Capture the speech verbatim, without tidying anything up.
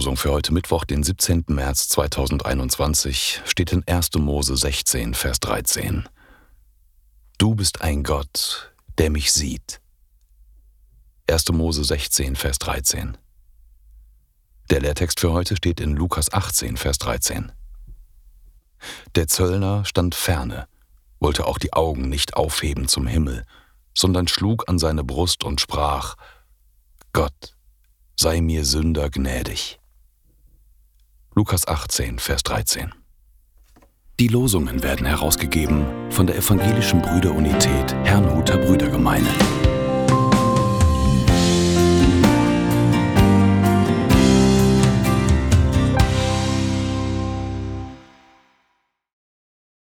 Losung für heute Mittwoch, den siebzehnten März zweitausendeinundzwanzig, steht in erster Mose sechzehn, Vers dreizehn. Du bist ein Gott, der mich sieht. erster Mose sechzehn, Vers dreizehn. Der Lehrtext für heute steht in Lukas achtzehn, Vers dreizehn. Der Zöllner stand ferne, wollte auch die Augen nicht aufheben zum Himmel, sondern schlug an seine Brust und sprach: Gott, sei mir Sünder gnädig. Lukas achtzehn, Vers dreizehn. Die Losungen werden herausgegeben von der Evangelischen Brüderunität Herrnhuter Brüdergemeine.